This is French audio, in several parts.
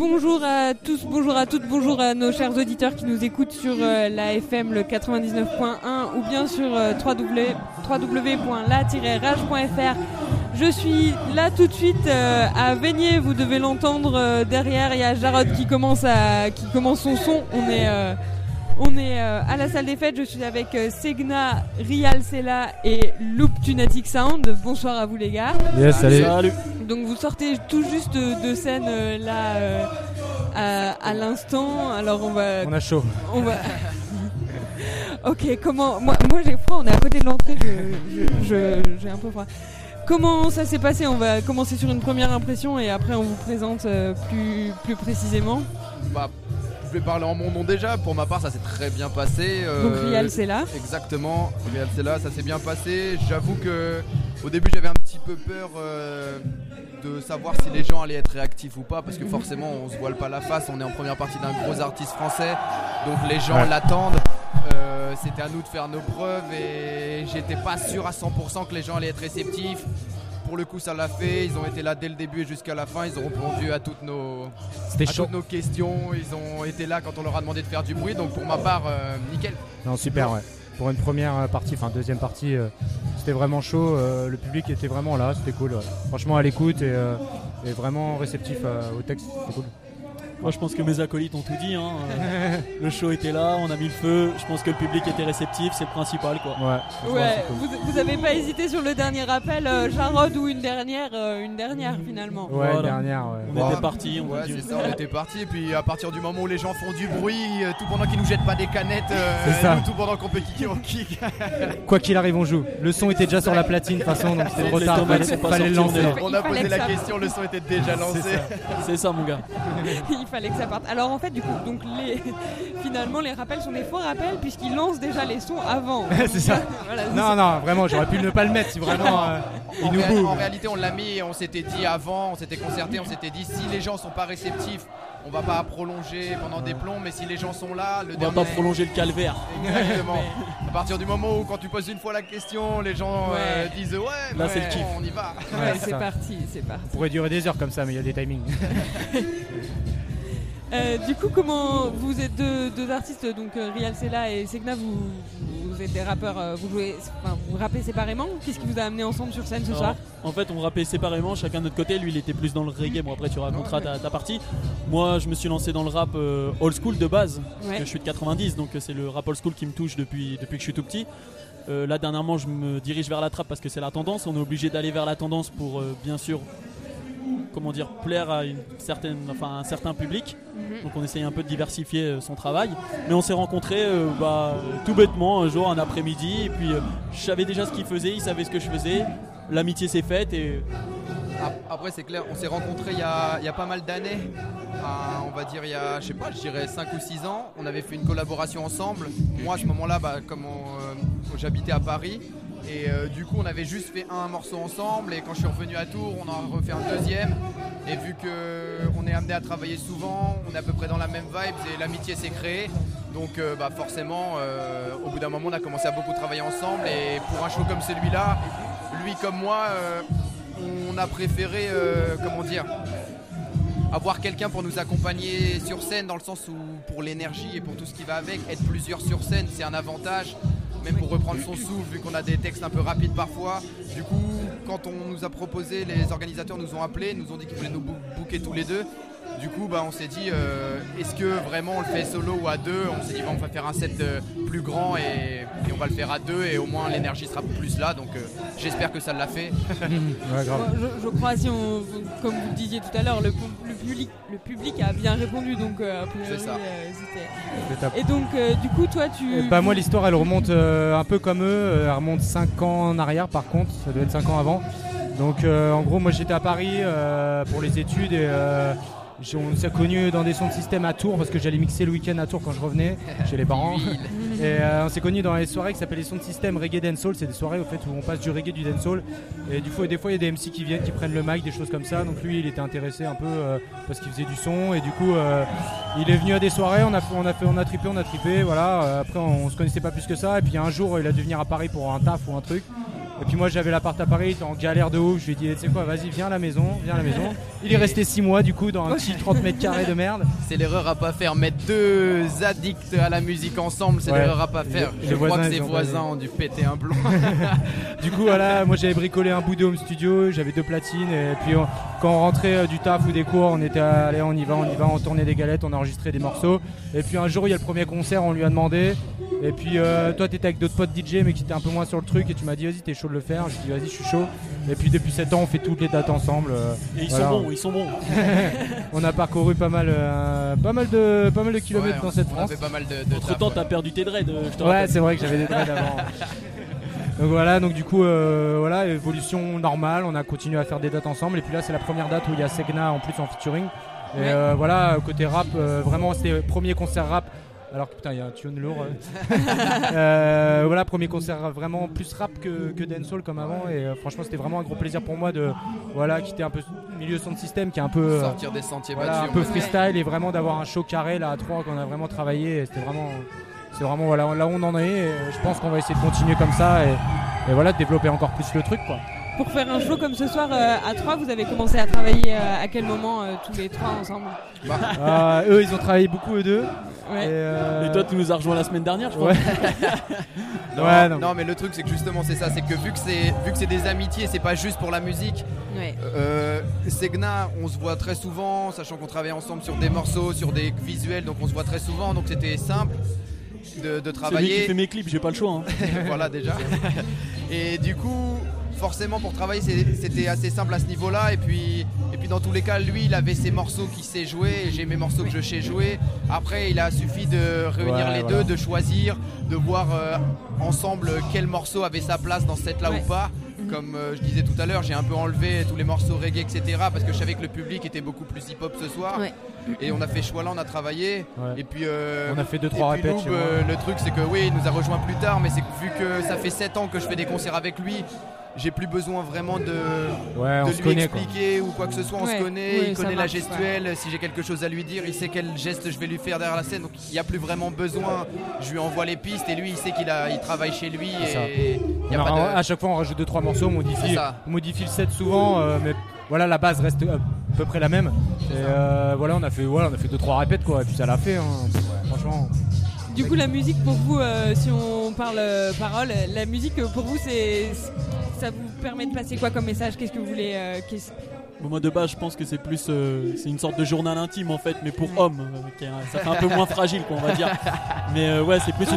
Bonjour à tous, bonjour à toutes, bonjour à nos chers auditeurs qui nous écoutent sur la FM le 99.1 ou bien sur www.la-rage.fr. Je suis là tout de suite à Veigné, vous devez l'entendre derrière, il y a Jarod qui commence son son. On est à la salle des fêtes, je suis avec Segna, Rial Sela et Loop Tunatic Sound. Bonsoir à vous les gars. Yes, salut. Donc vous sortez tout juste de scène là à l'instant. Alors on a chaud. Ok, comment moi j'ai froid, on est à côté de l'entrée, j'ai un peu froid. Comment ça s'est passé? On va commencer sur une première impression et après on vous présente plus précisément. Je vais parler en mon nom déjà. Pour ma part, ça s'est très bien passé. Donc Rial Sela. Exactement, Rial Sela, ça s'est bien passé. J'avoue que au début j'avais un petit peu peur de savoir si les gens allaient être réactifs ou pas, parce que forcément on se voile pas la face. On est en première partie d'un gros artiste français, donc les gens l'attendent. C'était à nous de faire nos preuves et j'étais pas sûr à 100% que les gens allaient être réceptifs. Pour le coup, ça l'a fait. Ils ont été là dès le début et jusqu'à la fin. Ils ont répondu à toutes nos questions. Ils ont été là quand on leur a demandé de faire du bruit. Donc pour ma part, nickel. Non, super, ouais. Pour une première partie, deuxième partie, c'était vraiment chaud. Le public était vraiment là, c'était cool. Ouais. Franchement, à l'écoute et vraiment réceptif au texte, c'était cool. Moi je pense que mes acolytes ont tout dit, hein. Le show était là, on a mis le feu, je pense que le public était réceptif, c'est le principal quoi. Ouais. Vous avez pas hésité sur le dernier appel, Jarod, ou une dernière finalement. Ouais, voilà. Une dernière, ouais. On était partis, on était partis et puis à partir du moment où les gens font du bruit, tout pendant qu'ils nous jettent pas des canettes, tout pendant qu'on peut kicker, on kick. Quoi qu'il arrive, on joue. Le son était déjà sur la platine de toute façon, donc c'était trop tard, fallait le lancer. On a posé la question, le son était déjà lancé. C'est ça mon gars. Il fallait que ça parte. Alors en fait du coup finalement les rappels sont des faux rappels puisqu'ils lancent déjà les sons avant. C'est ça. Voilà, non, vraiment j'aurais pu ne pas le mettre si vraiment en réalité on l'a mis et on s'était dit avant, on s'était concerté, on s'était dit si les gens sont pas réceptifs, on va pas prolonger pendant des plombs, mais si les gens sont là, on va pas prolonger le calvaire. Exactement. À partir du moment où quand tu poses une fois la question, les gens disent là c'est le kiff. On y va. C'est parti. On pourrait durer des heures comme ça, mais il y a des timings. Du coup, comment vous êtes deux artistes, donc Rial Sela et Segna, vous êtes des rappeurs, vous rappez séparément. Qu'est-ce qui vous a amené ensemble sur scène ce soir? En fait, on rappait séparément, chacun de notre côté. Lui, il était plus dans le reggae. Bon, après, tu raconteras ta partie. Moi, je me suis lancé dans le rap old school de base, parce que je suis de 90, donc c'est le rap old school qui me touche depuis que je suis tout petit. Là, dernièrement, je me dirige vers la trap parce que c'est la tendance. On est obligé d'aller vers la tendance pour, bien sûr, plaire à un certain public. Donc on essaye un peu de diversifier son travail, mais on s'est rencontrés tout bêtement un jour, un après-midi, et puis je savais déjà ce qu'il faisait, il savait ce que je faisais, l'amitié s'est faite et... Après c'est clair, on s'est rencontrés il y a pas mal d'années, on va dire il y a, je dirais 5 ou 6 ans, on avait fait une collaboration ensemble. Moi à ce moment-là, comme j'habitais à Paris, et du coup on avait juste fait un morceau ensemble, et quand je suis revenu à Tours on en a refait un deuxième, et vu qu'on est amené à travailler souvent, on est à peu près dans la même vibe et l'amitié s'est créée, donc forcément au bout d'un moment on a commencé à beaucoup travailler ensemble, et pour un show comme celui-là, lui comme moi, on a préféré avoir quelqu'un pour nous accompagner sur scène, dans le sens où pour l'énergie et pour tout ce qui va avec, être plusieurs sur scène c'est un avantage. Même pour reprendre son souffle, vu qu'on a des textes un peu rapides parfois. Du coup, quand on nous a proposé, les organisateurs nous ont appelés, nous ont dit qu'ils voulaient nous booker tous les deux. Du coup, on s'est dit, est-ce que vraiment on le fait solo ou à deux? On s'est dit, on va faire un set plus grand et on va le faire à deux, et au moins l'énergie sera plus là. Donc j'espère que ça l'a fait. Ouais, grave. Je crois, comme vous le disiez tout à l'heure, le public a bien répondu, donc a priori, c'est ça. C'était... Et donc du coup toi tu... moi l'histoire elle remonte un peu comme eux, elle remonte 5 ans en arrière par contre, ça doit être 5 ans avant. Donc en gros moi j'étais à Paris pour les études et on s'est connus dans des sons de système à Tours parce que j'allais mixer le week-end à Tours quand je revenais chez les parents. Et on s'est connus dans les soirées qui s'appellent les sons de système reggae dancehall. C'est des soirées au fait où on passe du reggae, du dancehall. Et des fois il y a des MC qui viennent, qui prennent le mic, des choses comme ça. Donc lui il était intéressé un peu parce qu'il faisait du son, et du coup il est venu à des soirées, on a trippé, voilà. Après on se connaissait pas plus que ça, et puis un jour il a dû venir à Paris pour un taf ou un truc. Et puis moi j'avais l'appart à Paris, il était en galère de ouf. Je lui ai dit tu sais quoi, vas-y viens à la maison. Il est resté 6 mois du coup dans un petit 30 mètres carrés de merde. C'est l'erreur à pas faire, mettre 2 addicts à la musique ensemble, c'est l'erreur à pas faire. Je crois que ses voisins ont dû péter un plomb. Du coup voilà, moi j'avais bricolé un bout de home studio, j'avais 2 platines et puis quand on rentrait du taf ou des cours, on était allé, on y va, on tournait des galettes, on enregistrait des morceaux. Et puis un jour il y a le premier concert, on lui a demandé. Et puis toi t'étais avec d'autres potes DJ mais qui étaient un peu moins sur le truc et tu m'as dit vas-y t'es chaud de le faire. J'ai dit vas-y je suis chaud. Et puis depuis 7 ans on fait toutes les dates ensemble. Et ils sont bons. On a parcouru pas mal de kilomètres dans cette France. On a fait pas mal de Entre temps t'as perdu tes dreads, je te rappelle. Ouais c'est vrai que j'avais des dreads avant. Donc voilà, donc du coup voilà, évolution normale, on a continué à faire des dates ensemble et puis là c'est la première date où il y a Segna en plus en featuring. Et voilà, côté rap, vraiment c'était le premier concert rap. Alors que putain il y a un tune lourd. Voilà, premier concert vraiment plus rap que dancehall comme avant et franchement c'était vraiment un gros plaisir pour moi de quitter un peu milieu sound system qui est un peu sortir des sentiers battus, un peu freestyle et vraiment d'avoir un show carré là à 3 qu'on a vraiment travaillé et c'est vraiment voilà là où on en est et je pense qu'on va essayer de continuer comme ça et voilà de développer encore plus le truc quoi. Pour faire un show comme ce soir à 3, vous avez commencé à travailler à quel moment tous les 3 ensemble? Eux ils ont travaillé beaucoup eux deux. Ouais. Et toi tu nous as rejoint la semaine dernière je crois. Non mais le truc c'est que justement c'est ça, c'est que vu que c'est des amitiés, c'est pas juste pour la musique. Segna on se voit très souvent, sachant qu'on travaille ensemble sur des morceaux, sur des visuels, donc on se voit très souvent, donc c'était simple de travailler. C'est lui qui fait mes clips, j'ai pas le choix. Voilà déjà. Et du coup forcément pour travailler c'était assez simple à ce niveau-là et puis dans tous les cas lui il avait ses morceaux qu'il sait jouer et j'ai mes morceaux que je sais jouer. Après il a suffi de réunir les deux, de choisir, de voir ensemble quel morceau avait sa place dans ce set là ou pas. Comme je disais tout à l'heure, j'ai un peu enlevé tous les morceaux reggae etc parce que je savais que le public était beaucoup plus hip hop ce soir et on a fait ce choix là, on a travaillé et puis on a fait 2-3 répètes chez moi. Le truc c'est que oui il nous a rejoint plus tard mais c'est que vu que ça fait 7 ans que je fais des concerts avec lui, j'ai plus besoin vraiment de lui expliquer ou quoi que ce soit, on se connaît, il connaît la gestuelle, si j'ai quelque chose à lui dire, il sait quel geste je vais lui faire derrière la scène, donc il n'y a plus vraiment besoin, je lui envoie les pistes et lui il sait il travaille chez lui et à chaque fois on rajoute 2-3 morceaux, on modifie le set souvent, mais voilà la base reste à peu près la même et voilà on a fait 2-3 répètes quoi et puis ça l'a fait franchement. Du coup la musique pour vous, si on parle parole, la musique pour vous ça vous permet de passer quoi comme message? Qu'est-ce que vous voulez Moi de base je pense que c'est plus c'est une sorte de journal intime en fait mais pour homme ça fait un peu moins fragile quoi, on va dire mais c'est plus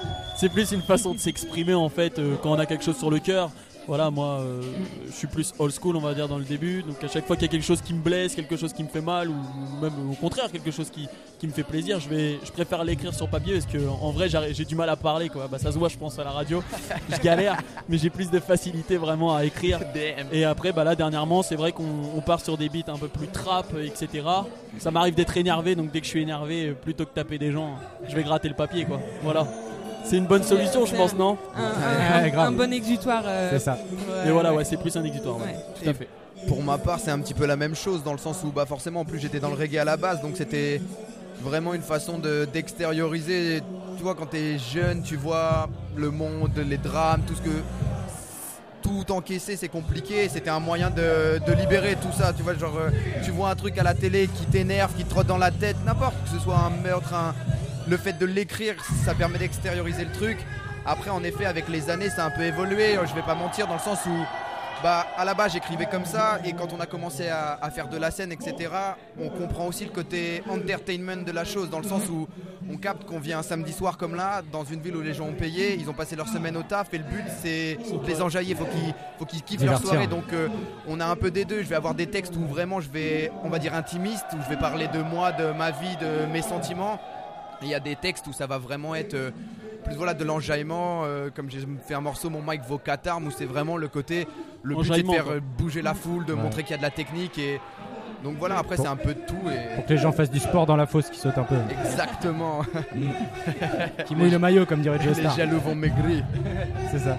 une façon de s'exprimer en fait quand on a quelque chose sur le cœur. Voilà, moi je suis plus old school on va dire dans le début, donc à chaque fois qu'il y a quelque chose qui me blesse, quelque chose qui me fait mal ou même au contraire quelque chose qui me fait plaisir, je préfère l'écrire sur papier parce que en vrai j'ai du mal à parler quoi. Ça se voit je pense à la radio, je galère mais j'ai plus de facilité vraiment à écrire. Et après là dernièrement c'est vrai qu'on part sur des beats un peu plus trap etc. Ça m'arrive d'être énervé, donc dès que je suis énervé plutôt que taper des gens je vais gratter le papier quoi. Voilà. C'est une bonne solution je pense, non? Un bon exutoire. C'est ça. Et voilà c'est plus un exutoire. Tout à fait. Pour ma part c'est un petit peu la même chose dans le sens où forcément en plus j'étais dans le reggae à la base, donc c'était vraiment une façon d'extérioriser. Tu vois quand t'es jeune tu vois le monde, les drames, tout encaisser c'est compliqué, c'était un moyen de libérer tout ça, tu vois genre tu vois un truc à la télé qui t'énerve, qui te trotte dans la tête, n'importe, que ce soit un meurtre, le fait de l'écrire ça permet d'extérioriser le truc. Après en effet avec les années ça a un peu évolué, je vais pas mentir dans le sens où à la base j'écrivais comme ça et quand on a commencé à faire de la scène etc on comprend aussi le côté entertainment de la chose dans le sens où on capte qu'on vient un samedi soir comme là dans une ville où les gens ont payé, ils ont passé leur semaine au taf et le but c'est de les enjailler, faut qu'ils kiffent leur soirée, donc on a un peu des deux. Je vais avoir des textes où vraiment je vais on va dire intimiste, où je vais parler de moi, de ma vie, de mes sentiments. Il y a des textes où ça va vraiment être plus de l'enjaillement, comme j'ai fait un morceau Mon mic vaut 4 armes, où c'est vraiment le côté, le but c'est de faire bouger la foule, de montrer qu'il y a de la technique et donc voilà, après c'est un peu de tout pour que les gens fassent du sport dans la fosse, qui sautent un peu. Exactement. Qui mouille le maillot comme dirait Joe Star. Les jaloux vont maigrir. C'est ça.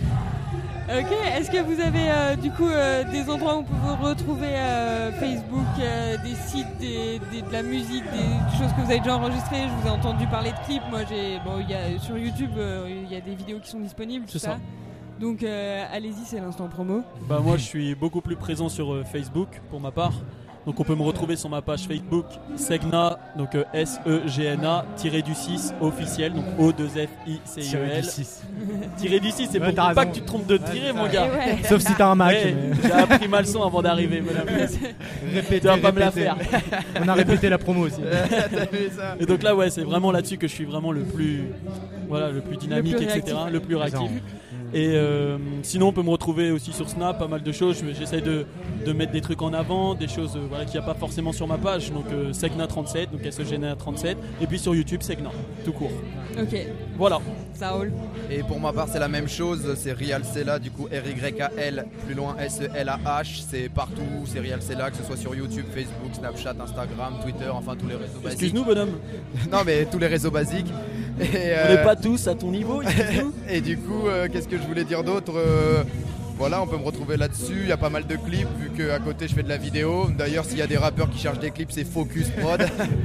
Ok, est-ce que vous avez du coup des endroits où on peut vous retrouver Facebook, des sites, de la musique, des choses que vous avez déjà enregistrées? Je vous ai entendu parler de clips, moi sur YouTube il y a des vidéos qui sont disponibles, tout ça. Donc allez-y, c'est l'instant promo. Bah moi je suis beaucoup plus présent sur Facebook pour ma part. Donc on peut me retrouver sur ma page Facebook Segna, donc SEGNA _du6 officiel, donc O2FICIEL. Tiré du 6, c'est pour pas que tu te trompes de tirer, mon gars. Ouais. Sauf si t'as un Mac. Ouais, j'ai appris ma leçon avant d'arriver, madame. Répétez, Tu vas pas me la faire. On a répété la promo aussi. Et donc là, ouais, c'est vraiment là-dessus que je suis vraiment le plus dynamique, Le plus etc., réactif. le plus réactif. Et sinon, on peut me retrouver aussi sur Snap, pas mal de choses. J'essaie de mettre des trucs en avant, des choses qu'il n'y a pas forcément sur ma page. Donc Segna37, donc SEGNA37. Et puis sur YouTube, Segna, tout court. Ok, Voilà. ça roule. Et pour ma part, c'est la même chose. C'est Rial Sela, du coup RYAL, plus loin SELAH. C'est partout, c'est Rial Sela, que ce soit sur YouTube, Facebook, Snapchat, Instagram, Twitter, enfin tous les réseaux basiques. Excuse-nous, bonhomme. Non, mais tous les réseaux basiques. Et, On n'est pas tous à ton niveau, excuse-nous. et du coup, qu'est-ce que je voulais dire d'autre Voilà, on peut me retrouver là-dessus. Il y a pas mal de clips, vu qu'à côté je fais de la vidéo. D'ailleurs, s'il y a des rappeurs qui cherchent des clips, c'est Focus Prod.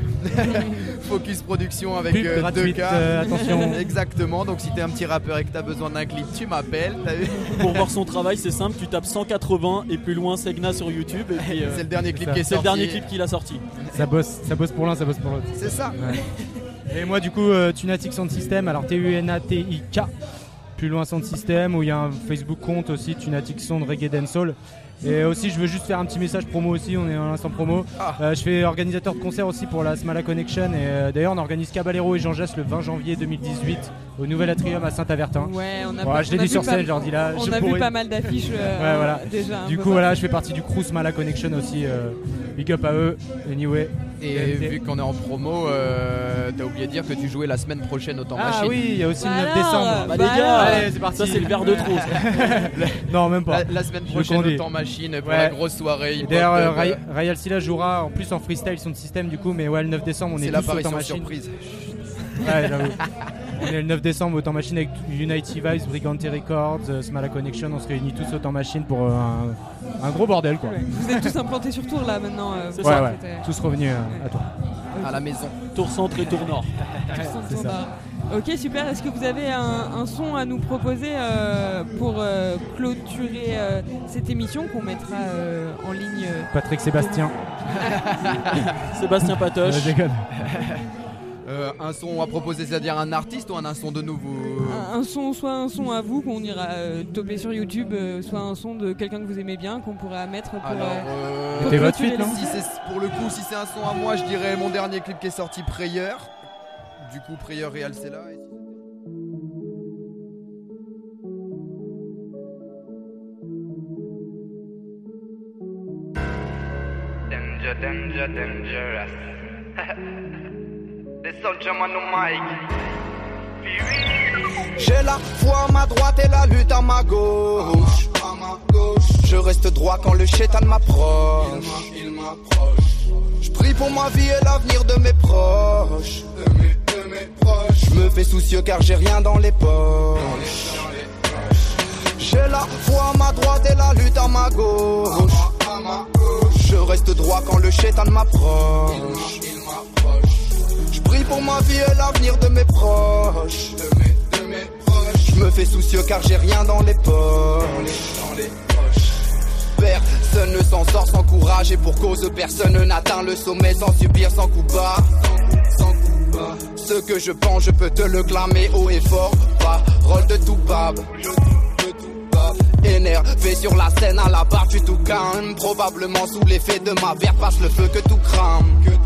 Focus Production avec Pub gratuite, 2K. attention. Exactement, donc si t'es un petit rappeur et que t'as besoin d'un clip, tu m'appelles. T'as vu Pour voir son travail, c'est simple, tu tapes 180 et plus loin Segna sur YouTube. Et puis, C'est le dernier clip ça. qui est c'est le sorti. dernier clip qu'il a sorti. Ça bosse pour l'un, ça bosse pour l'autre. C'est ça. Et moi, du coup, Tunatic Sound System, alors TUNATIK, plus loin Sound System, où il y a un Facebook compte aussi, Tunatic Sound Reggae Dancehall. Et aussi, je veux juste faire un petit message promo aussi, on est dans l'instant promo. Je fais organisateur de concert aussi pour la Smala Connection. Et d'ailleurs, on organise Caballero et Jean Jass le 20 janvier 2018 au Nouvel Atrium à Saint-Avertin. Ouais, on a Voilà, je l'ai dit sur scène, je leur dis là. On je a vu pourrais- pas mal d'affiches Ouais, voilà. déjà. un Du peu coup, voilà, partout. je fais partie du crew Smala Connection aussi. Big up à eux, anyway. Et vu qu'on est en promo, t'as oublié de dire que tu jouais la semaine prochaine au Temps Ah Machine. oui, il y a aussi Voilà. le 9 décembre. Bah, Bah les gars, alors. Allez, c'est parti. ça c'est le verre de trop. ça. Non, même pas. La semaine Je prochaine conduis. au Temps Machine pour Ouais. la grosse soirée. Et hip-hop, d'ailleurs, club. Ryan Silla jouera en plus en freestyle son système du coup, mais ouais, le 9 décembre, on est C'est tous au Temps l'apparition Machine. surprise. Ouais, j'avoue. On est le 9 décembre au Temps Machine avec Unity Vibes, Brigante Records, Smala Connection. On se réunit tous au Temps Machine pour un gros bordel quoi. Ouais. Vous êtes tous implantés sur Tours là maintenant. C'est Ouais, ça. ouais. Tous revenus à toi. À la maison. Tour centre et tour nord. C'est ça. Ok, super. Est-ce que vous avez un son à nous proposer pour clôturer cette émission qu'on mettra en ligne Patrick Sébastien. Sébastien Patoche. Je déconne. Un son à proposer, c'est-à-dire un artiste ou un son de nouveau un son, soit un son à vous qu'on ira toper sur YouTube, soit un son de quelqu'un que vous aimez bien qu'on pourra mettre pour. Alors, C'était votre suite, non si c'est pour le coup, si c'est un son à moi, je dirais mon dernier clip qui est sorti, Prayer. Du coup, Prayer Real Sela. Dangerous. The soldier man on mic. J'ai la foi à ma droite et la lutte à ma gauche. Je reste droit quand le chétan m'approche. Je prie pour ma vie et l'avenir de mes proches. Je me fais soucieux car j'ai rien dans les poches. J'ai la foi à ma droite et la lutte à ma gauche. Je reste droit quand le chétan m'approche. Je prie pour ma vie et l'avenir de mes proches. Je me fais soucieux car j'ai rien dans les poches. Personne ne s'en sort sans courage et pour cause personne n'atteint le sommet sans subir, sans coup bas. Ce que je pense, je peux te le clamer haut et fort. Parole de tout bab. Énervé sur la scène à la barre, tu tout calme. Probablement sous l'effet de ma verre, passe le feu que tout crame.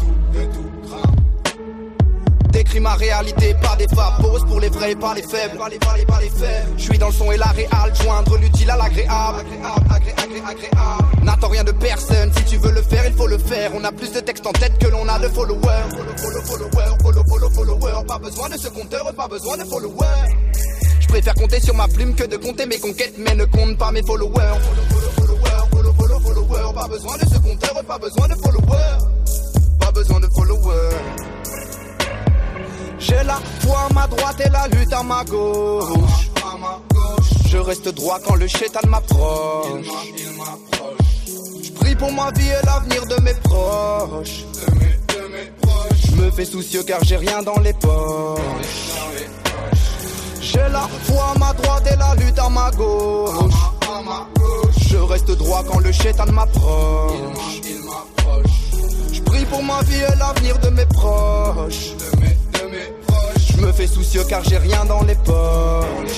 Décris ma réalité par des fabos, pour les vrais et par les faibles. Je suis dans le son et la réal, joindre l'utile à l'agréable. N'attends rien de personne, si tu veux le faire, il faut le faire. On a plus de textes en tête que l'on a de followers. Follower, pas besoin de ce compteur, pas besoin de followers. Je préfère compter sur ma plume que de compter mes conquêtes, mais ne compte pas mes followers. Follower, pas besoin de ce compteur, pas besoin de followers. Pas besoin de followers. J'ai la foi à ma droite et la lutte à ma gauche. Je reste droit quand le chétan m'approche. Je prie pour ma vie et l'avenir de mes proches. Je me fais soucieux car j'ai rien dans les poches. J'ai la foi à ma droite et la lutte à ma gauche. Je reste droit quand le shaitan m'approche. Je prie pour ma vie et l'avenir de mes proches. Je me fais soucieux car j'ai rien dans les poches.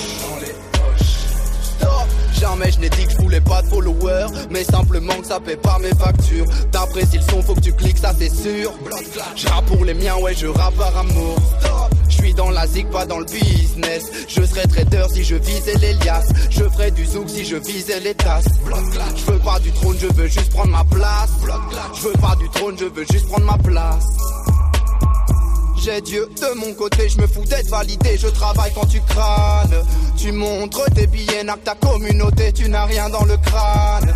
Stop. Jamais je n'ai dit que je voulais pas de followers, mais simplement que ça paie pas mes factures. T'apprécies le son, faut que tu cliques, ça c'est sûr. Je rappe pour les miens, ouais je rappe par amour. Je suis dans la zig, pas dans le business. Je serais trader si je visais les liasses. Je ferais du zouk si je visais les tasses. Je veux pas du trône, je veux juste prendre ma place. Je veux pas du trône, je veux juste prendre ma place. J'ai Dieu de mon côté, je me fous d'être validé. Je travaille quand tu crânes. Tu montres tes billets, n'a que ta communauté. Tu n'as rien dans le crâne.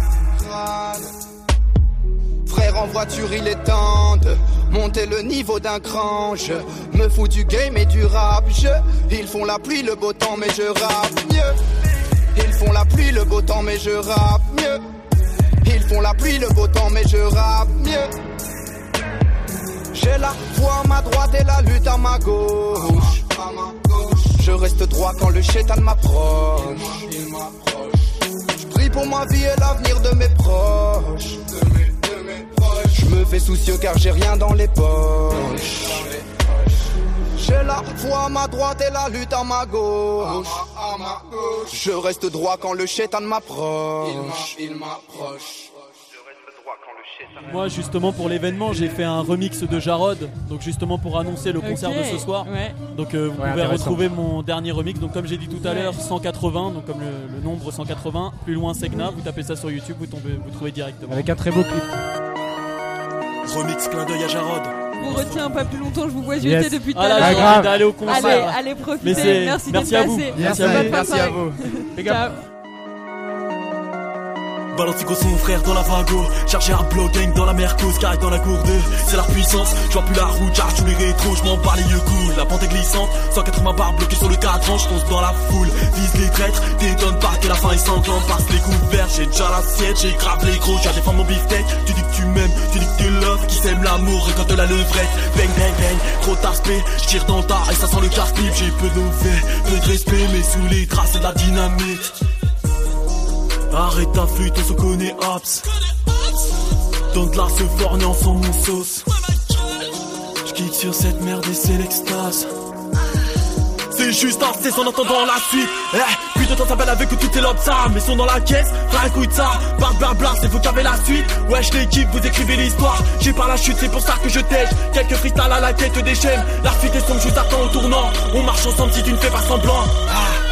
Frère en voiture, il est temps de monter le niveau d'un cran. Je me fous du game et du rap. Ils font la pluie, le beau temps, mais je rappe mieux. Ils font la pluie, le beau temps, mais je rappe mieux. Ils font la pluie, le beau temps, mais je rappe mieux. J'ai la foi à ma droite et la lutte à ma gauche. Je reste droit quand le shaitan m'approche. Je prie pour ma vie et l'avenir de mes proches. Je me fais soucieux car j'ai rien dans les poches. J'ai la foi à ma droite et la lutte à ma gauche. Je reste droit quand le shaitan m'approche. Moi justement pour l'événement j'ai fait un remix de Jarod, donc justement pour annoncer le concert de ce soir. Donc vous pouvez retrouver mon dernier remix, donc comme j'ai dit tout à l'heure 180, donc comme le nombre 180, plus loin Segna, vous tapez ça sur YouTube, vous trouvez directement. Avec un très beau clip. Remix clin d'œil à Jarod. Je vous retiens pas plus longtemps, je vous vois jeter depuis tout à l'heure. Grave. D'aller au concert. Allez profitez, merci d'être à vous. passé. Merci à vous. Ciao. Balantico son frère dans la Vingo, chargé un bloc gang dans la Mercos, carré dans la gourde, c'est la puissance, je vois plus la route, j'arrache tous les rétros, je m'en bats les yeux cool, la pente est glissante, 180 barres bloquées sur le cadran, je fonce dans la foule, vise les traîtres, t'étonnes pas que la fin est sanglante, passe les couverts, j'ai déjà l'assiette, j'ai grave les gros, j'ai défendre mon beefsteak, tu dis que tu m'aimes, tu dis que t'es love, qui sème l'amour, et quand la levrette, bang bang bang, trop d'aspect, je tire dans le tas, et ça sent le casse-clip, j'ai peu de nouvelles, peu de respect, mais sous les traces c'est de la dynamite. Arrête ta flûte, on se connaît Hops. Donne de la se forner en son mon sauce. J'quitte sur cette merde et c'est l'extase. C'est juste un cesse en entendant la suite. Plus de temps ça belle avec que tout est l'homme ça. Mais sont dans la caisse, frère écoute ça. Parle blabla, c'est vous qui avez la suite. Wesh l'équipe, vous écrivez l'histoire. J'ai pas la chute, c'est pour ça que je tèche. Quelques freestyles à la quête des chaînes. La fuite est sombre, je t'attends au tournant. On marche ensemble si tu ne fais pas semblant.